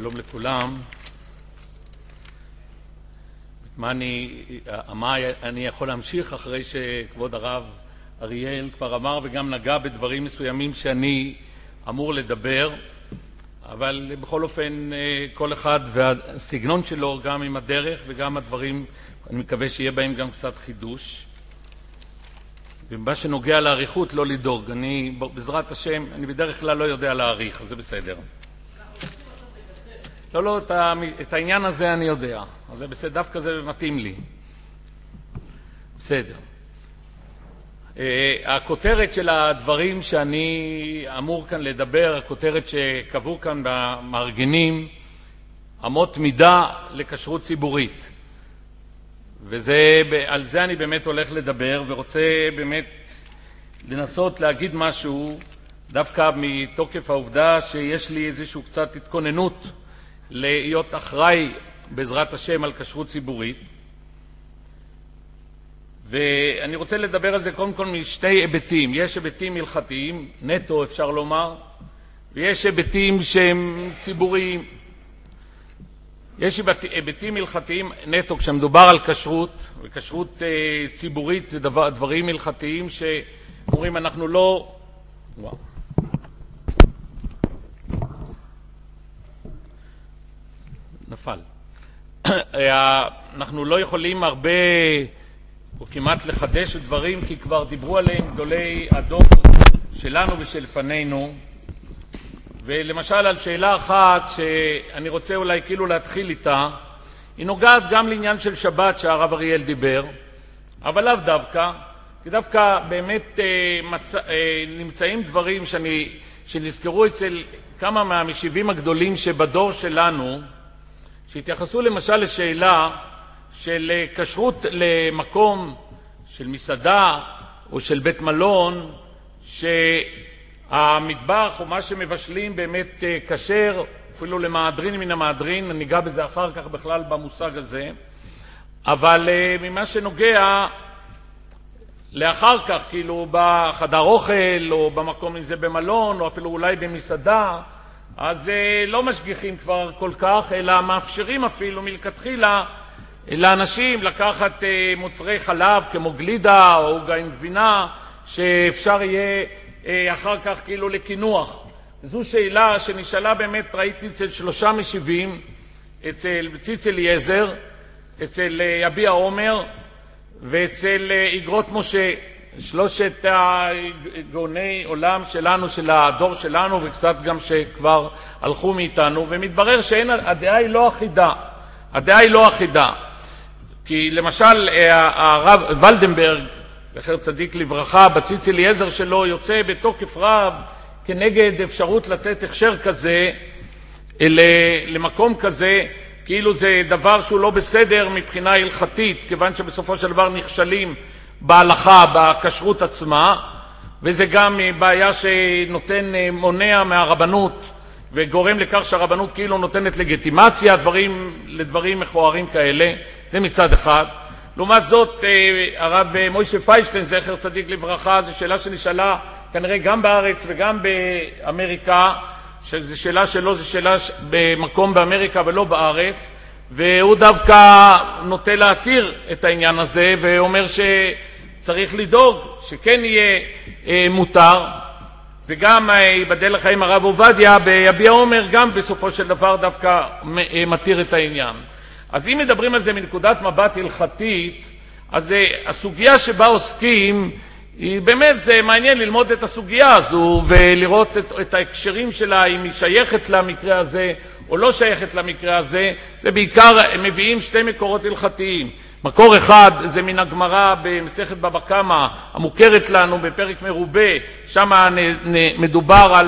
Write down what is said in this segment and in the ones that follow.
שלום לכולם. מה אני יכול להמשיך אחרי שכבוד הרב אריאל כבר אמר וגם נגע בדברים מסוימים שאני אמור לדבר, אבל בכל אופן כל אחד והסגנון שלו, גם עם הדרך וגם הדברים, אני מקווה שיהיה בהם גם קצת חידוש. ומה שנוגע לעריכות לא לדאוג, אני בעזרת השם, אני בדרך כלל לא יודע להעריך, אז זה בסדר. לא, את העניין הזה אני יודע, אז זה בסדר, דווקא זה מתאים לי. בסדר. הכותרת של הדברים שאני אמור כאן לדבר, הכותרת שקבעו כאן במארגנים, אמות מידה לכשרות ציבורית. ועל זה אני באמת הולך לדבר, ורוצה באמת לנסות להגיד משהו, דווקא מתוקף העובדה שיש לי איזשהו קצת התכוננות להיות אחראי בעזרת השם על כשרות ציבורית. ואני רוצה לדבר על זה קודם כל משתי היבטים. יש היבטים הלכתיים, נטו אפשר לומר, ויש היבטים שהם ציבוריים. יש היבטים הלכתיים נטו כשמדובר על כשרות, וכשרות ציבורית זה דברים הלכתיים שאומרים אנחנו לא... נפל. אנחנו לא יכולים הרבה או כמעט לחדש דברים, כי כבר דיברו עליהם גדולי הדור שלנו ושלפנינו. ולמשל על שאלה אחת שאני רוצה אולי כאילו להתחיל איתה, היא נוגעת גם לעניין של שבת שהרב אריאל דיבר, אבל לאו דווקא, כי דווקא באמת נמצאים דברים שנזכרו אצל כמה מהמשיבים הגדולים שבדור שלנו, שהתייחסו למשל לשאלה של כשרות למקום של מסעדה או של בית מלון, שהמטבח או מה שמבשלים באמת כשר, אפילו למהדרין מן המהדרין, אני אגע בזה אחר כך בכלל במושג הזה, אבל ממה שנוגע לאחר כך, כאילו בחדר אוכל או במקום אם זה במלון או אפילו אולי במסעדה, אז לא משגיחים כבר כל כך, אלא מאפשרים אפילו מלכתחילה לאנשים לקחת מוצרי חלב כמו גלידה או עוגה עם גבינה, שאפשר יהיה אחר כך כאילו לקינוח. זו שאלה שנשאלה באמת, ראיתי אצל 3 משיבים, אצל ציץ אליעזר, אצל יביע עומר ואצל איגרות משה, 3 גאוני עולם שלנו, של הדור שלנו, וקצת גם שכבר הלכו מאיתנו, ומתברר שהדעה היא לא אחידה. הדעה היא לא אחידה. כי למשל הרב ולדנברג, זכר צדיק לברכה, בציץ אליעזר שלו יוצא בתוקף רב כנגד אפשרות לתת הכשר כזה למקום כזה, כאילו זה דבר שהוא לא בסדר מבחינה הלכתית, כיוון שבסופו של דבר נכשלים בהלכה, בכשרות עצמה, וזה גם בעיה שנותן מונע מהרבנות וגורם לכך שהרבנות כאילו נותנת לגיטימציה לדברים מכוערים כאלה. זה מצד אחד. לעומת זאת, הרב מוישה פיינשטיין, זכר צדיק לברכה, זו שאלה שנשאלה כנראה גם בארץ וגם באמריקה, שזו שאלה שלו, זו שאלה במקום באמריקה ולא בארץ, והוא דווקא נוטה להתיר את העניין הזה, ואומר שצריך לדאוג שכן יהיה מותר, וגם ייבדל לחיים הרב עובדיה ביביע עומר גם בסופו של דבר דווקא מתיר את העניין. אז אם מדברים על זה מנקודת מבט הלכתית, אז הסוגיה שבה עוסקים, היא באמת זה מעניין ללמוד את הסוגיה הזו ולראות את ההקשרים שלה, אם היא שייכת למקרה הזה או לא שייכת למקרה הזה. זה בעיקר מביאים 2 מקורות הלכתיים. מקור אחד זה מן הגמרא במסכת בבא קמא, המוכרת לנו בפרק מרובה, שם מדובר על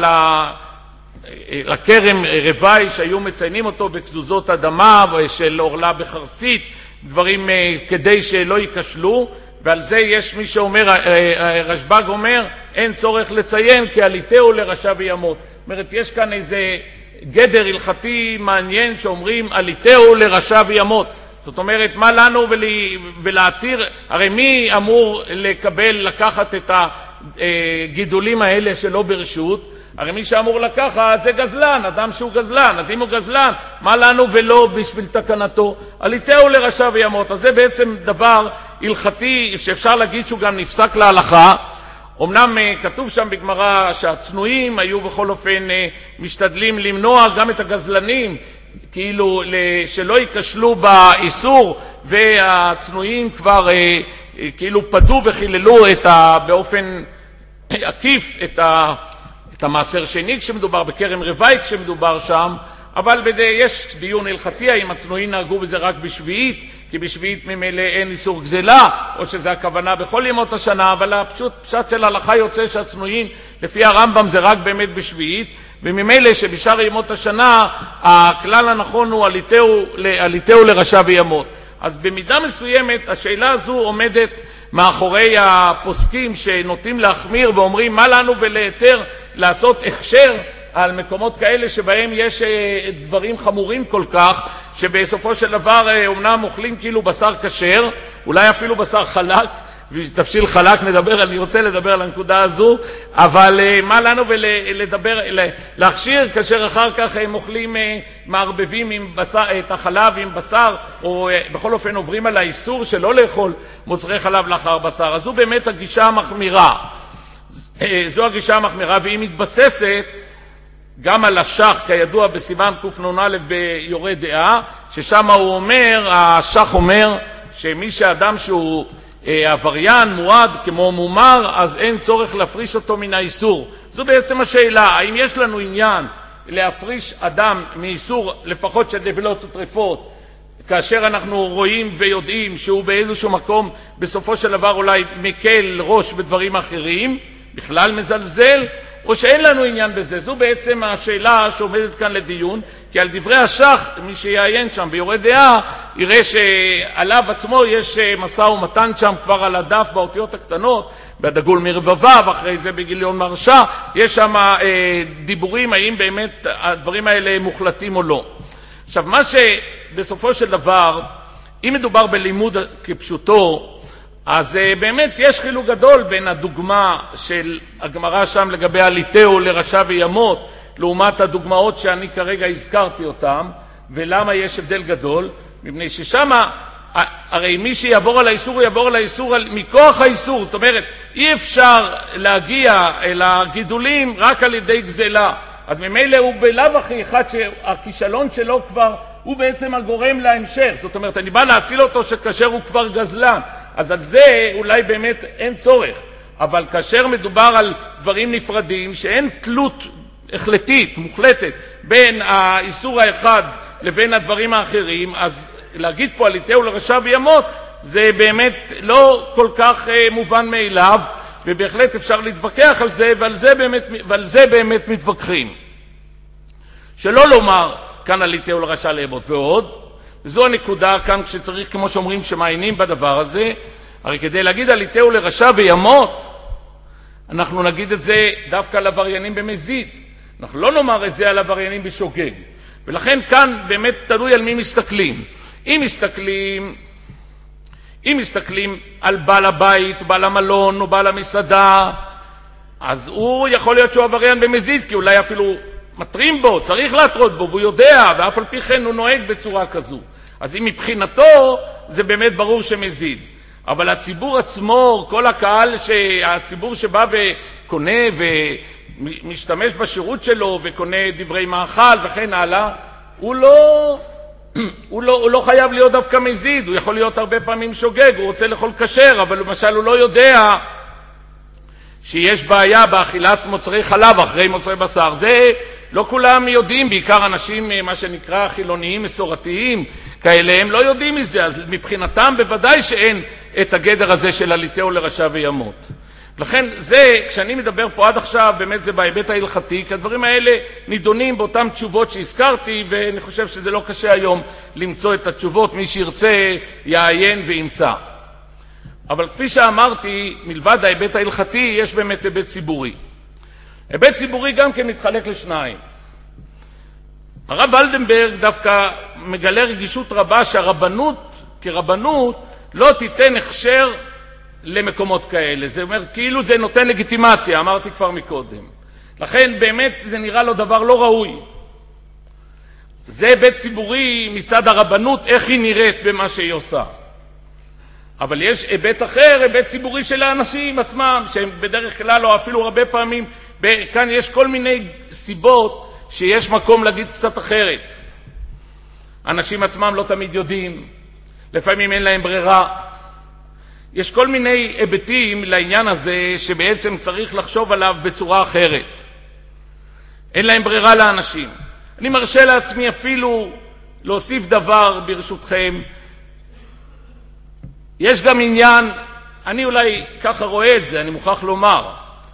הכרם רווי שהיו מציינים אותו בכזוזות אדמה של אורלה בחרסית, דברים כדי שלא ייכשלו, ועל זה יש מי שאומר, רשב"ג אומר, אין צורך לציין כי עליתהו לרשע וימות. זאת אומרת, יש כאן איזה גדר הלכתי מעניין שאומרים עליתהו לרשע וימות. זאת אומרת, מה לנו ולהתיר, הרי מי אמור לקחת את הגידולים האלה שלא ברשות? הרי מי שאמור לקחת זה גזלן, אדם שהוא גזלן. אז אם הוא גזלן, מה לנו ולא בשביל תקנתו? עליתהו לרשע וימות. אז זה בעצם דבר הלכתי שאפשר להגיד שהוא גם נפסק להלכה. אמנם כתוב שם בגמרא שהצנועים היו בכל אופן משתדלים למנוע גם את הגזלנים, כאילו שלא ייכשלו באיסור, והצנועים כבר כאילו פדו וחיללו באופן עקיף את המעשר שני כשמדובר בכרם רבעי כשמדובר שם. אבל יש דיון הלכתי האם הצנועים נהגו בזה רק בשביעית, כי בשביעית ממילא אין איסור גזלה, או שזה הכוונה בכל ימות השנה, אבל הפשט של ההלכה יוצא שהצנועים לפי הרמב"ם זה רק באמת בשביעית, וממילא שבשאר ימות השנה הכלל הנכון הוא עליתהו לרשע וימות. אז במידה מסוימת השאלה הזו עומדת מאחורי הפוסקים שנוטים להחמיר ואומרים מה לנו ולהיתר לעשות הכשר על מקומות כאלה שבהם יש דברים חמורים כל כך, שבסופו של דבר אומנם אוכלים כאילו בשר כשר, אולי אפילו בשר חלק, ותבשיל חלק אני רוצה לדבר על הנקודה הזו, אבל מה לנו להכשיר כאשר אחר כך הם אוכלים, מערבבים את החלב עם בשר, או בכל אופן עוברים על האיסור שלא לאכול מוצרי חלב לאחר בשר. אז זו באמת הגישה המחמירה. זו הגישה המחמירה, והיא מתבססת גם על השח, כידוע בסימן קנ"א ביורה דעה, ששם הוא אומר, השח אומר שמי שאדם שהוא עבריין מועד כמו מומר, אז אין צורך להפריש אותו מן האיסור. זו בעצם השאלה, האם יש לנו עניין להפריש אדם מאיסור לפחות של נבלות וטרפות, כאשר אנחנו רואים ויודעים שהוא באיזשהו מקום בסופו של דבר אולי מקל ראש בדברים אחרים, בכלל מזלזל, או שאין לנו עניין בזה. זו בעצם השאלה שעומדת כאן לדיון, כי על דברי השח, מי שיעיין שם ביורה דעה, יראה שעליו עצמו יש משא ומתן שם כבר על הדף באותיות הקטנות, בדגול מרבבה, ואחרי זה בגיליון מרשה, יש שם דיבורים האם באמת הדברים האלה מוחלטים או לא. עכשיו, מה שבסופו של דבר, אם מדובר בלימוד כפשוטו, אז באמת יש חילוק גדול בין הדוגמה של הגמרא שם לגבי עליתהו לרשע וימות, לעומת הדוגמאות שאני כרגע הזכרתי אותן. ולמה יש הבדל גדול? מפני ששם, הרי מי שיעבור על האיסור, הוא יעבור על האיסור מכוח האיסור. זאת אומרת, אי אפשר להגיע אל הגידולים רק על ידי גזלה. אז ממילא הוא בלב הכי אחד שהכישלון שלו כבר, הוא בעצם הגורם להמשך. זאת אומרת, אני בא להציל אותו שכאשר הוא כבר גזלן. אז על זה אולי באמת אין צורך. אבל כאשר מדובר על דברים נפרדים, שאין תלות החלטית, מוחלטת, בין האיסור האחד לבין הדברים האחרים, אז להגיד פה עליתהו לרשע וימות, זה באמת לא כל כך מובן מאליו, ובהחלט אפשר להתווכח על זה, ועל זה באמת מתווכחים. שלא לומר כאן עליתהו לרשע וימות ועוד, וזו הנקודה כאן כשצריך, כמו שאומרים, שמעיינים בדבר הזה. הרי כדי להגיד עליתהו לרשע וימות, אנחנו נגיד את זה דווקא על עבריינים במזיד. אנחנו לא נאמר את זה על עבריינים בשוגג. ולכן כאן באמת תלוי על מי מסתכלים. אם מסתכלים על בעל הבית, בעל המלון או בעל המסעדה, אז הוא יכול להיות שהוא עבריין במזיד, כי אולי אפילו מטרים בו, צריך להטרות בו, והוא יודע, ואף על פי כן הוא נוהג בצורה כזו. אז אם מבחינתו זה באמת ברור שמזיד. אבל הציבור עצמו, כל הקהל, הציבור שבא וקונה ומשתמש בשירות שלו וקונה דברי מאכל וכן הלאה, הוא לא חייב להיות דווקא מזיד, הוא יכול להיות הרבה פעמים שוגג, הוא רוצה לאכול כשר, אבל למשל הוא לא יודע שיש בעיה באכילת מוצרי חלב אחרי מוצרי בשר. זה לא כולם יודעים, בעיקר אנשים מה שנקרא חילוניים מסורתיים כאלה, הם לא יודעים מזה, אז מבחינתם בוודאי שאין את הגדר הזה של עליתהו לרשע וימות. לכן זה, כשאני מדבר פה עד עכשיו, באמת זה בהיבט ההלכתי, כי הדברים האלה נידונים באותן תשובות שהזכרתי, ואני חושב שזה לא קשה היום למצוא את התשובות, מי שירצה יעיין וימצא. אבל כפי שאמרתי, מלבד ההיבט ההלכתי, יש באמת היבט ציבורי. היבט ציבורי גם כן מתחלק לשניים. הרב ולדנברג דווקא מגלה רגישות רבה שהרבנות כרבנות לא תיתן הכשר למקומות כאלה. זה אומר, כאילו זה נותן לגיטימציה, אמרתי כבר מקודם. לכן באמת זה נראה לו דבר לא ראוי. זה היבט ציבורי מצד הרבנות, איך היא נראית במה שהיא עושה. אבל יש היבט אחר, היבט ציבורי של האנשים עצמם, שהם בדרך כלל או אפילו הרבה פעמים, כאן יש כל מיני סיבות שיש מקום להגיד קצת אחרת. אנשים עצמם לא תמיד יודעים, לפעמים אין להם ברירה. יש כל מיני היבטים לעניין הזה שבעצם צריך לחשוב עליו בצורה אחרת. אין להם ברירה לאנשים. אני מרשה לעצמי אפילו להוסיף דבר ברשותכם. יש גם עניין, אני אולי ככה רואה את זה, אני מוכרח לומר,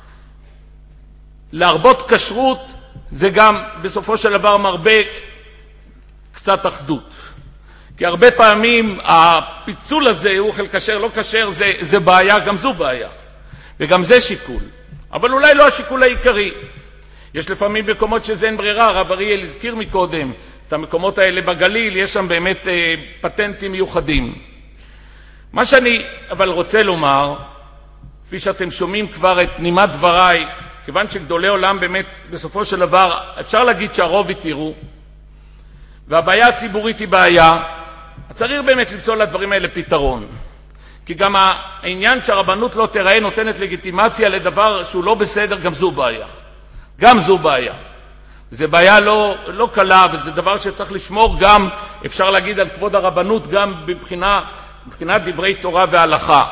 להרבות כשרות זה גם בסופו של דבר מרבה קצת אחדות. כי הרבה פעמים הפיצול הזה, הוא אוכל כשר, לא כשר, זה בעיה, גם זו בעיה. וגם זה שיקול. אבל אולי לא השיקול העיקרי. יש לפעמים מקומות שזה אין ברירה, הרב אריאל הזכיר מקודם, את המקומות האלה בגליל, יש שם באמת פטנטים מיוחדים. מה שאני אבל רוצה לומר, כפי שאתם שומעים כבר את נימת דבריי, כיוון שגדולי עולם באמת בסופו של דבר, אפשר להגיד שהרוב התירו, והבעיה הציבורית היא בעיה, צריך באמת למצוא לדברים האלה פתרון. כי גם העניין שהרבנות לא תראה נותנת לגיטימציה לדבר שהוא לא בסדר, גם זו בעיה. גם זו בעיה. זו בעיה לא קלה, וזה דבר שצריך לשמור גם, אפשר להגיד על כבוד הרבנות, גם מבחינת דברי תורה והלכה.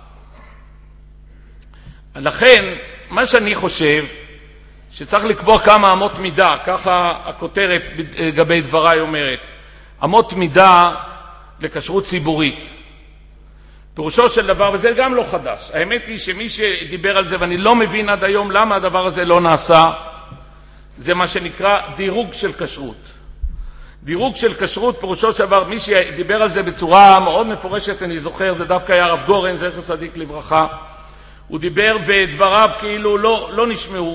לכן, מה שאני חושב, שצריך לקבוע כמה אמות מידה, ככה הכותרת לגבי דבריי אומרת, אמות מידה לכשרות ציבורית. פירושו של דבר, וזה גם לא חדש, האמת היא שמי שדיבר על זה, ואני לא מבין עד היום למה הדבר הזה לא נעשה, זה מה שנקרא דירוג של כשרות. דירוג של כשרות, פירושו של דבר, מי שדיבר על זה בצורה מאוד מפורשת, אני זוכר, זה דווקא היה הרב גורן, זכר צדיק לברכה, הוא דיבר ודבריו כאילו לא נשמעו,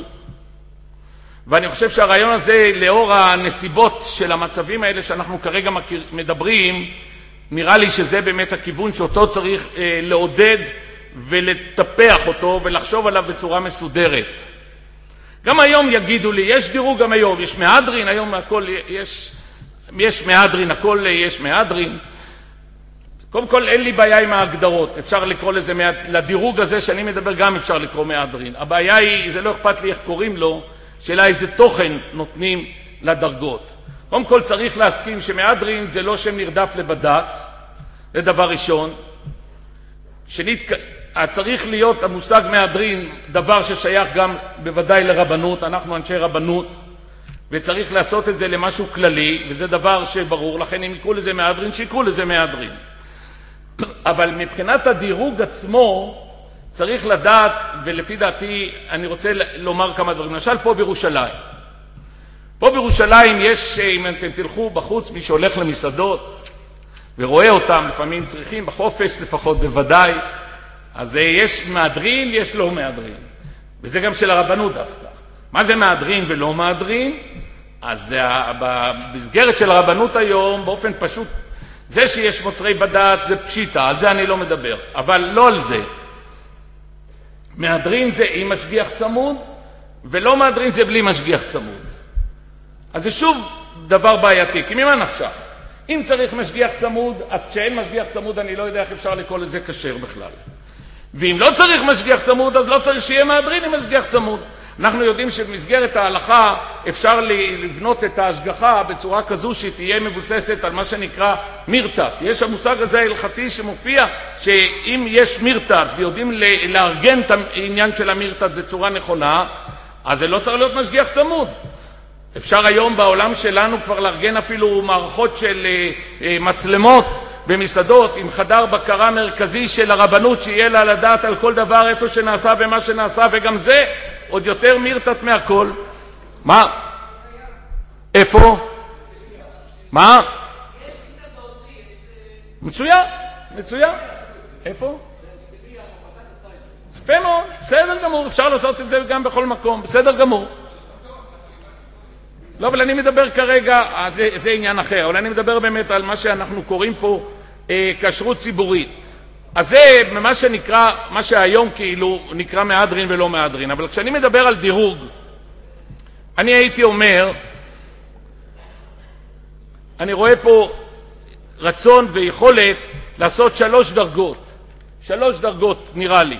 ואני חושב שהרעיון הזה, לאור הנסיבות של המצבים האלה שאנחנו כרגע מדברים, נראה לי שזה באמת הכיוון שאותו צריך לעודד ולטפח אותו ולחשוב עליו בצורה מסודרת. גם היום יגידו לי, יש דירוג גם היום, יש מהדרין, היום הכל יש מהדרין, הכל יש מהדרין. קודם כל אין לי בעיה עם ההגדרות, אפשר לקרוא לזה, לדירוג הזה שאני מדבר גם אפשר לקרוא מהדרין. הבעיה היא, זה לא אכפת לי איך קוראים לו, שאלה איזה תוכן נותנים לדרגות. קודם כל צריך להסכים שמהדרין זה לא שם נרדף לבד"ץ, זה דבר ראשון. שנית, צריך להיות המושג מהדרין דבר ששייך גם בוודאי לרבנות, אנחנו אנשי רבנות, וצריך לעשות את זה למשהו כללי, וזה דבר שברור, לכן אם יקראו לזה מהדרין, שיקראו לזה מהדרין. אבל מבחינת הדירוג עצמו, צריך לדעת, ולפי דעתי אני רוצה לומר כמה דברים. למשל פה בירושלים. פה בירושלים יש, אם אתם תלכו בחוץ, מי שהולך למסעדות ורואה אותם, לפעמים צריכים, בחופש לפחות בוודאי, אז יש מהדרין, יש לא מהדרין. וזה גם של הרבנות דווקא. מה זה מהדרין ולא מהדרין? אז במסגרת של הרבנות היום, באופן פשוט, זה שיש מוצרי בד"ץ זה פשיטה, על זה אני לא מדבר, אבל לא על זה. מהדרין זה עם משגיח צמוד, ולא מהדרין זה בלי משגיח צמוד. אז זה שוב דבר בעייתי, כי ממה נפשך? אם צריך משגיח צמוד, אז כשאין משגיח צמוד אני לא יודע איך אפשר לקרוא לזה כשר בכלל. ואם לא צריך משגיח צמוד, אז לא צריך שיהיה מהדרין עם משגיח צמוד. אנחנו יודעים שבמסגרת ההלכה אפשר לבנות את ההשגחה בצורה כזו שתהיה מבוססת על מה שנקרא מירתת. יש המושג הזה ההלכתי שמופיע שאם יש מירתת ויודעים לארגן את העניין של המירתת בצורה נכונה, אז זה לא צריך להיות משגיח צמוד. אפשר היום בעולם שלנו כבר לארגן אפילו מערכות של מצלמות במסעדות עם חדר בקרה מרכזי של הרבנות שיהיה לה לדעת על כל דבר איפה שנעשה ומה שנעשה, וגם זה עוד יותר מירתת מהכל. מה? איפה? מה? יש מסעדות שיש... מצוין, מצוין. איפה? יפה מאוד, בסדר גמור, אפשר לעשות את זה גם בכל מקום, בסדר גמור. לא, אבל אני מדבר כרגע, זה עניין אחר, אבל אני מדבר באמת על מה שאנחנו קוראים פה כשרות ציבורית. אז זה מה שנקרא, מה שהיום כאילו נקרא מהדרין ולא מהדרין. אבל כשאני מדבר על דירוג, אני הייתי אומר, אני רואה פה רצון ויכולת לעשות 3 דרגות. 3 דרגות נראה לי.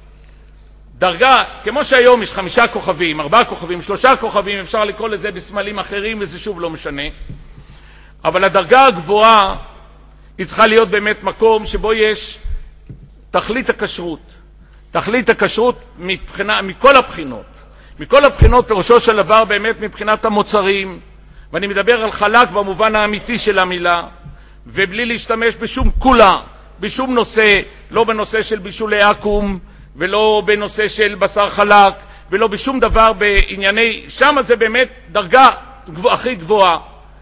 דרגה, כמו שהיום יש 5 כוכבים, 4 כוכבים, 3 כוכבים, אפשר לקרוא לזה בסמלים אחרים וזה שוב לא משנה. אבל הדרגה הגבוהה היא צריכה להיות באמת מקום שבו יש תכלית הכשרות. תכלית הכשרות מכל הבחינות. מכל הבחינות פירושו של דבר באמת מבחינת המוצרים, ואני מדבר על חלק במובן האמיתי של המילה, ובלי להשתמש בשום כולה, בשום נושא, לא בנושא של בישולי עכו"ם, ולא בנושא של בשר חלק, ולא בשום דבר בענייני, שם זה באמת דרגה הכי גבוהה.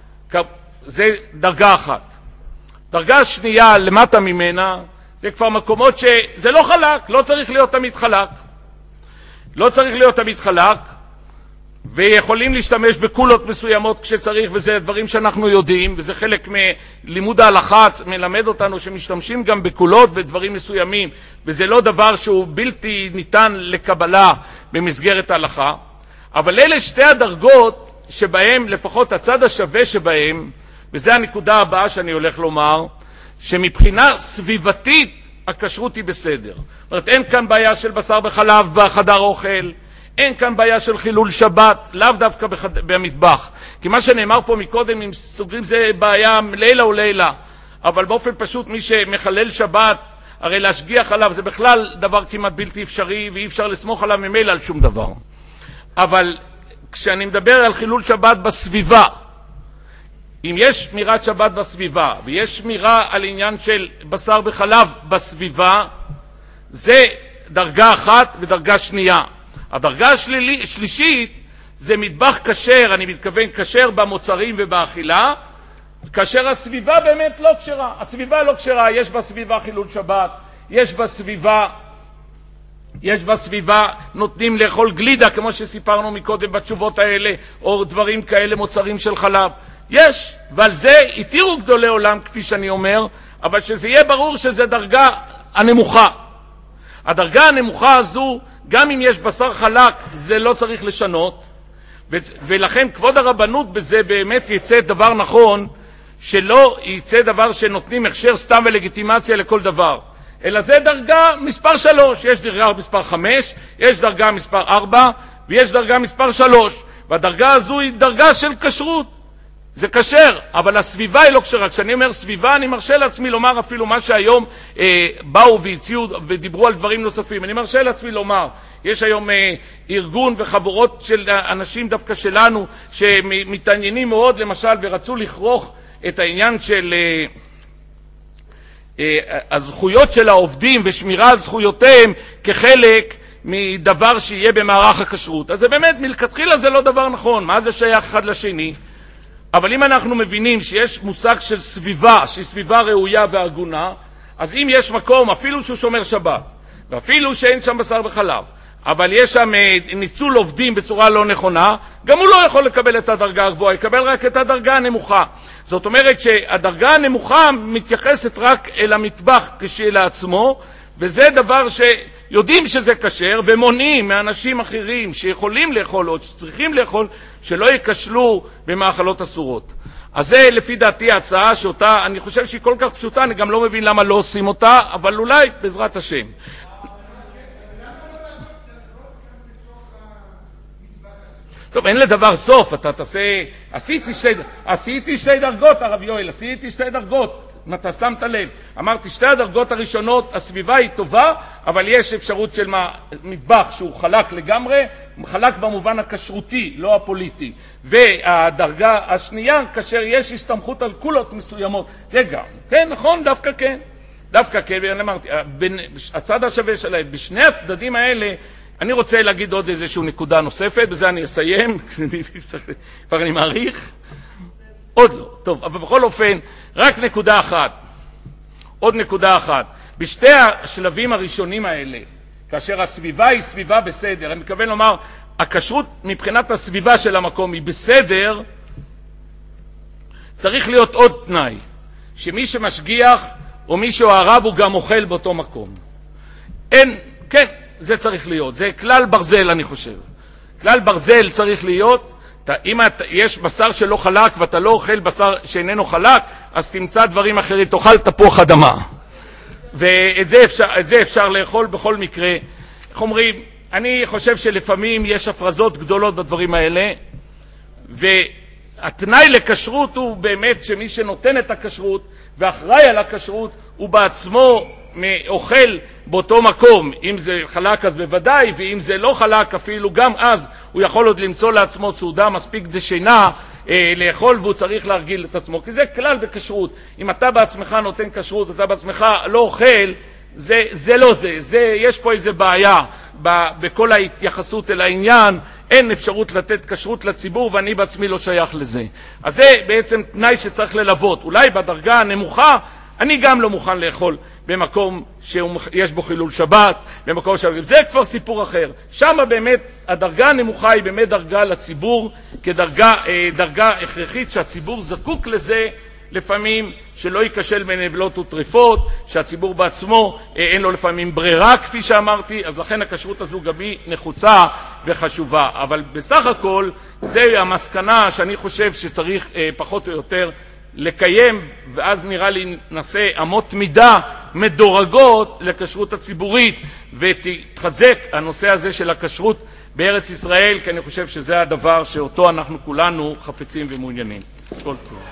זה דרגה אחת. דרגה שנייה למטה ממנה, זה כבר מקומות שזה לא חלק, לא צריך להיות תמיד חלק. לא צריך להיות תמיד חלק, ויכולים להשתמש בקולות מסוימות כשצריך, וזה דברים שאנחנו יודעים, וזה חלק מלימוד ההלכה, מלמד אותנו שמשתמשים גם בקולות בדברים מסוימים, וזה לא דבר שהוא בלתי ניתן לקבלה במסגרת ההלכה. אבל אלה 2 הדרגות שבהם, לפחות הצד השווה שבהם, וזה הנקודה הבאה שאני הולך לומר, שמבחינה סביבתית הכשרות היא בסדר. זאת אומרת, אין כאן בעיה של בשר בחלב בחדר אוכל, אין כאן בעיה של חילול שבת, לאו דווקא במטבח. כי מה שנאמר פה מקודם, אם סוגרים זה בעיה לילה ולילה, אבל באופן פשוט מי שמחלל שבת, הרי להשגיח עליו זה בכלל דבר כמעט בלתי אפשרי, ואי אפשר לסמוך עליו ממילא על שום דבר. אבל כשאני מדבר על חילול שבת בסביבה, אם יש שמירת שבת בסביבה, ויש שמירה על עניין של בשר בחלב בסביבה, זה דרגה אחת ודרגה שנייה. הדרגה השלישית זה מטבח כשר, אני מתכוון כשר במוצרים ובאכילה, כאשר הסביבה באמת לא כשרה. הסביבה לא כשרה, יש בסביבה חילול שבת, יש בסביבה נותנים לאכול גלידה, כמו שסיפרנו מקודם בתשובות האלה, או דברים כאלה, מוצרים של חלב. יש, ועל זה התירו גדולי עולם, כפי שאני אומר, אבל שזה יהיה ברור שזה דרגה הנמוכה. הדרגה הנמוכה הזו, גם אם יש בשר חלק, זה לא צריך לשנות, ולכן כבוד הרבנות בזה באמת יצא דבר נכון, שלא יצא דבר שנותנים הכשר סתם ולגיטימציה לכל דבר, אלא זה דרגה מספר 3, יש דרגה מספר 5, יש דרגה מספר 4, ויש דרגה מספר 3, והדרגה הזו היא דרגה של כשרות. זה כשר, אבל הסביבה היא לא כשרה. כשאני אומר סביבה, אני מרשה לעצמי לומר אפילו מה שהיום באו והציעו ודיברו על דברים נוספים. אני מרשה לעצמי לומר, יש היום ארגון וחבורות של אנשים דווקא שלנו, שמתעניינים מאוד למשל, ורצו לכרוך את העניין של הזכויות של העובדים ושמירה על זכויותיהם כחלק מדבר שיהיה במערך הכשרות. אז זה באמת, מלכתחילה זה לא דבר נכון. מה זה שייך אחד לשני? אבל אם אנחנו מבינים שיש מושג של סביבה, שהיא סביבה ראויה והגונה, אז אם יש מקום, אפילו שהוא שומר שבת, ואפילו שאין שם בשר בחלב, אבל יש שם ניצול עובדים בצורה לא נכונה, גם הוא לא יכול לקבל את הדרגה הגבוהה, יקבל רק את הדרגה הנמוכה. זאת אומרת שהדרגה הנמוכה מתייחסת רק אל המטבח כשלעצמו, וזה דבר שיודעים שזה כשר, ומונעים מאנשים אחרים שיכולים לאכול או שצריכים לאכול, שלא יקשלו במאכלות אסורות. אז זה לפי דעתי ההצעה שאותה, אני חושב שהיא כל כך פשוטה, אני גם לא מבין למה לא עושים אותה, אבל אולי בעזרת השם. טוב, אין לדבר סוף, אתה תעשה, עשיתי 2 דרגות, הרב יואל, עשיתי 2 דרגות. אם אתה שמת לב, אמרתי 2 הדרגות הראשונות, הסביבה היא טובה, אבל יש אפשרות של מטבח שהוא חלק לגמרי, חלק במובן הכשרותי, לא הפוליטי. והדרגה השנייה, כאשר יש הסתמכות על קולות מסוימות, זה גם, כן, נכון, דווקא כן. דווקא כן, ואני אמרתי, הצד השווה שלהם, בשני הצדדים האלה, אני רוצה להגיד עוד איזושהי נקודה נוספת, בזה אני אסיים, כבר אני מעריך. עוד לא, טוב, אבל בכל אופן, רק נקודה אחת, עוד נקודה אחת. בשתי השלבים הראשונים האלה, כאשר הסביבה היא סביבה בסדר, אני מתכוון לומר, הכשרות מבחינת הסביבה של המקום היא בסדר, צריך להיות עוד תנאי, שמי שמשגיח או מי שהרב הוא גם אוכל באותו מקום. אין, כן, זה צריך להיות, זה כלל ברזל אני חושב. כלל ברזל צריך להיות, אם יש בשר שלא חלק ואתה לא אוכל בשר שאיננו חלק, אז תמצא דברים אחרים, תאכל תפוח אדמה. ואת זה אפשר לאכול בכל מקרה. איך אומרים? אני חושב שלפעמים יש הפרזות גדולות בדברים האלה, והתנאי לכשרות הוא באמת שמי שנותן את הכשרות ואחראי על הכשרות הוא בעצמו אוכל באותו מקום. אם זה חלק אז בוודאי, ואם זה לא חלק אפילו גם אז הוא יכול עוד למצוא לעצמו סעודה מספיק דשנה לאכול, והוא צריך להרגיל את עצמו, כי זה כלל בכשרות. אם אתה בעצמך נותן כשרות, אתה בעצמך לא אוכל, זה לא זה. יש פה איזה בעיה בכל ההתייחסות אל העניין. אין אפשרות לתת כשרות לציבור, ואני בעצמי לא שייך לזה. אז זה בעצם תנאי שצריך ללוות. אולי בדרגה הנמוכה אני גם לא מוכן לאכול במקום שיש בו חילול שבת, במקום זה כבר סיפור אחר. שם באמת הדרגה הנמוכה היא באמת דרגה לציבור, כדרגה הכרחית שהציבור זקוק לזה, לפעמים שלא ייכשל בנבלות וטריפות, שהציבור בעצמו אין לו לפעמים ברירה, כפי שאמרתי, אז לכן הכשרות הזו גם היא נחוצה וחשובה. אבל בסך הכל זה המסקנה שאני חושב שצריך פחות או יותר לקיים, ואז נראה לי נעשה אמות מידה מדורגות לכשרות הציבורית, ותתחזק הנושא הזה של הכשרות בארץ ישראל, כי אני חושב שזה הדבר שאותו אנחנו כולנו חפצים ומעוניינים. כל טוב.